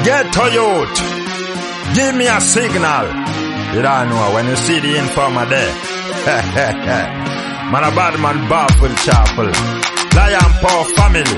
Get to youth. Give me a signal. You don't know when you see the informer there. Man a bad man baffle chapel. Lion Power family.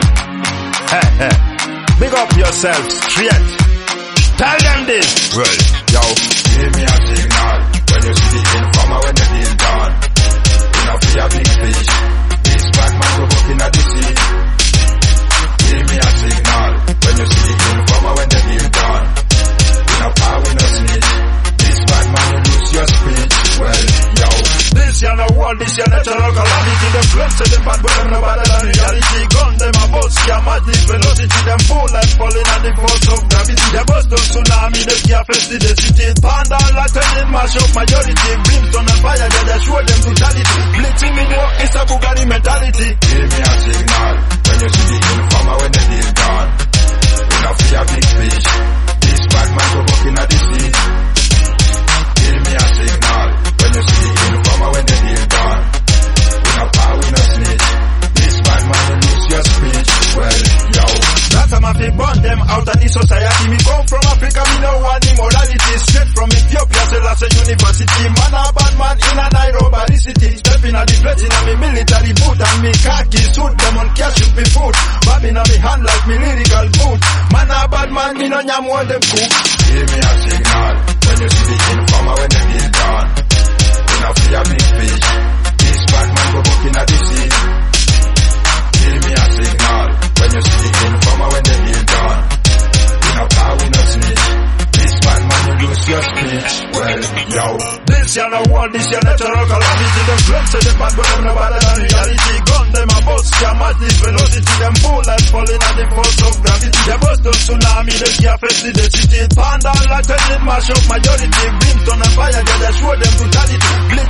Big up yourself straight. Tell them this. Well, yo. Give me a signal when you see the informer when the deal done. Enough for your big fish. This bad man go up in the sea. Give me a signal when you see the informer when the deal done. Enough power we no snitch. This bad man you lose your speech. Well, yo. This year no world, this year natural calamity. Them claims say them bad but them no better than reality. Gun them a bust, yeah, match this velocity. Them full and falling at the force of gravity. They bust on tsunami, they can't face the city. Panda like turning mash up majority. Brimstone and fire, they show them brutality. Bleaching in war, it's a Bugatti mentality. Give me a signal when you see the informer when the deal done. Enough for your big fish. This bad man go up in the sea. Give me a signal when you see the informer when the deal done. Enough power we no snitch. This bad man will lose your speech. Well, yo. That time I feel burn them out of the society. Me come from Africa, me no want immorality. Straight from Ethiopia to Lhasa University. Man a bad man in a Nairobi city. Stepping at the plate in a me military boot. And me khaki suit, them on cash shoot me food. Bobbing on me hand like me lyrical boot. Man a bad man, me no nyam want them cook. Give me a signal when you see the informer when the deal done. Enough for your big fish. This bad man go up in the sea. Give me a signal when you see the informer when the deal done. Enough power we no snitch. This bad man you lose your speech. Well, yo. This year no world, this year natural calamity. Them claims say them bad but them no better than reality. Gun them a bust, yeah, match this velocity. Them full and falling at the force of gravity. They bust on tsunami, they can't face the city. Panda like turning mash up majority. Brimstone and fire, they show them brutality.